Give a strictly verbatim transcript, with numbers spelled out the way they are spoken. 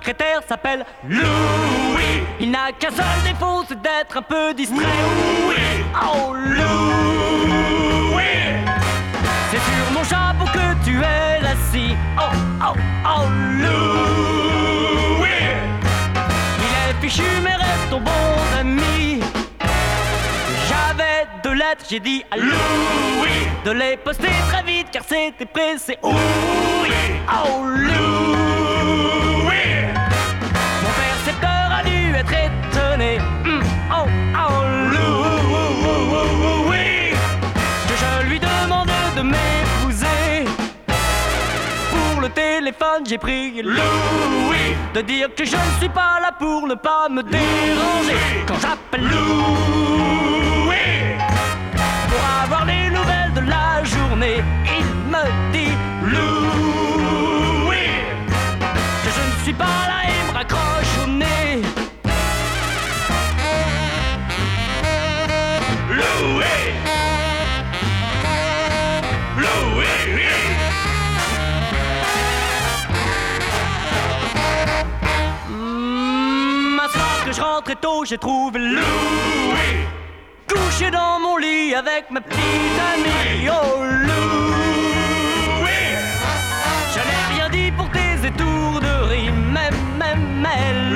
secrétaire s'appelle Louis. Il n'a qu'un seul défaut, c'est d'être un peu distrait. Oui. Oh Louis, c'est sur mon chapeau que tu es assis. Oh, oh, oh Louis, il est fichu mais reste ton bon ami. J'avais deux lettres, j'ai dit à Louis de les poster très vite car c'était pressé. Oh oui, oh Louis, mon percepteur a dû être étonné. Mm, oh, oh Louis, que je lui demande de m'épouser. Pour le téléphone j'ai prié Louis de dire que je ne suis pas là pour ne pas me déranger. Quand j'appelle Louis pour avoir les nouvelles de la journée, il me dit Louis que je ne suis pas là et me raccroche au nez. Louis, Louis, mmh, un soir que je rentrais tôt, j'ai trouvé Louis couché dans mon lit avec ma petite amie. Oh Louis, je n'ai rien dit pour tes étourderies, même, même elle